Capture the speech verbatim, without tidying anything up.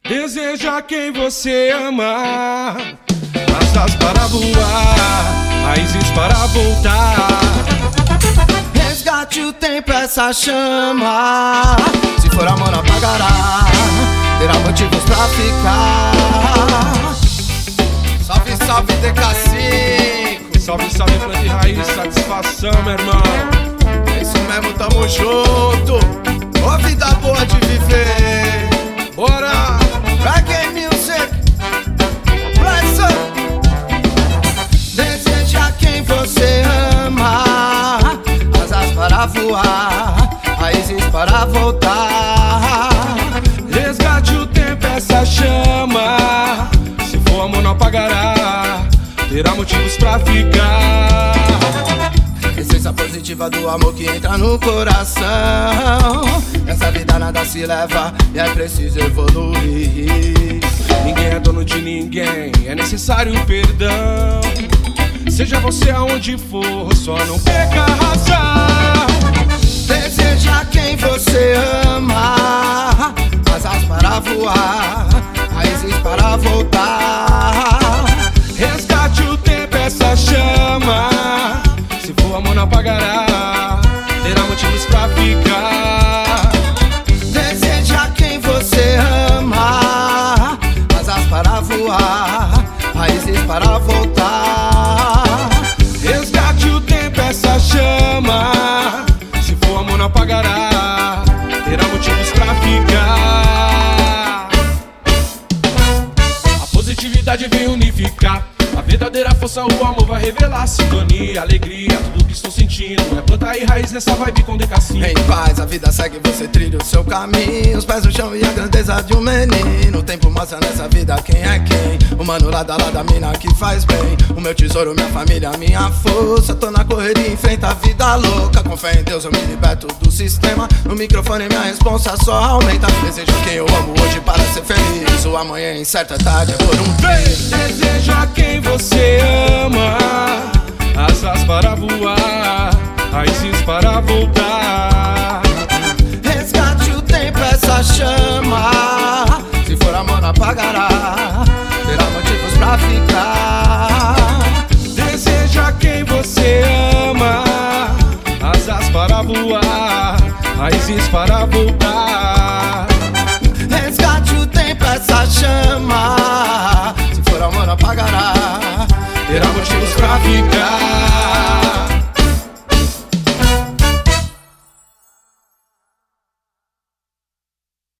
Deseja quem você ama, asas para voar, raízes para voltar. Resgate o tempo, essa chama. Se for amor não apagará, terá motivos pra ficar. Salve, salve, D K cinco. Salve, salve, planta e raiz, satisfação, meu irmão. É isso mesmo, tamo junto. Ó vida boa de viver. Bora! Reggae music, bless up. Deseja quem você ama, asas para voar, raízes para voltar. Resgate o tempo, essa chama. Se for amor não apagará, terá motivos pra ficar. Essência positiva do amor que entra no coração. Nessa vida nada se leva e é preciso evoluir. Ninguém é dono de ninguém, é necessário perdão. Seja você aonde for, só não perca a razão. Deseja quem você ama, asas para voar, raízes para voltar. Resgate o tempo, essa chama. Se for amor não apagará, terá motivos pra ficar. Deseja quem você ama, asas para voar, raízes para voltar. Resgate o tempo, essa chama. Se for amor não apagará, terá motivos pra ficar. A positividade vem unificar. A verdadeira força, o amor vai revelar. Sintonia, alegria, tudo que estou sentindo. É planta e raiz nessa vibe com D K cinco. Em paz, a vida segue, você trilha o seu caminho. Os pés no chão e a grandeza de um menino. O tempo mostra nessa vida quem é quem. O mano lado a lado, a mina que faz bem. O meu tesouro, minha família, minha força. Tô na correria, enfrento a vida louca. Com fé em Deus eu me liberto do sistema. No microfone minha responsa só aumenta. Desejo quem eu amo hoje para ser feliz. O amanhã em certa tarde é por um vez. Deseja quem você ama, asas para voar, raízes para voltar. Resgate o tempo, essa chama. Se for amor não apagará, terá motivos pra ficar. Deseja quem você ama, asas para voar, raízes para voltar. Resgate o tempo, essa chama. Se for amor não apagará, Terá motivos pra ficar.